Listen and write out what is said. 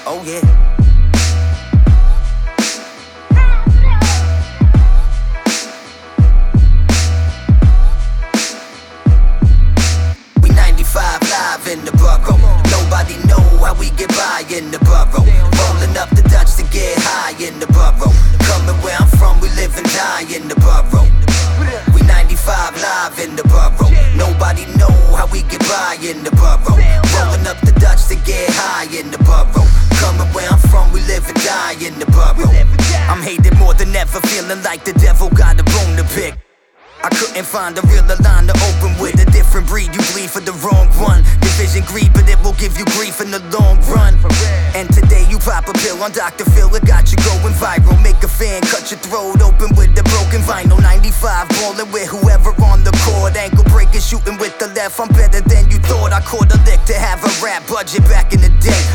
Oh yeah. We 95 live in the borough. Nobody know how we get by in the borough. Rolling up the Dutch to get high in the borough. Coming where I'm from, we live and die in the borough. We 95 live in the borough. Nobody know how we get by in the borough. Rolling up the Dutch to get high in the borough. Coming where I'm from, we live and die in the borough. I'm hated more than ever, feeling like the devil got a bone to pick. I couldn't find a realer line to open with. A different breed, you bleed for the wrong one. Division greed, but it will give you grief in the long run. And today you pop a pill on Dr. Phil, it got you going viral. Make a fan cut your throat open with the broken vinyl. 95 ballin' with whoever on the court. Ankle breaking, shooting with the left. I'm better than you thought. I caught a lick to have a rap budget back in the day.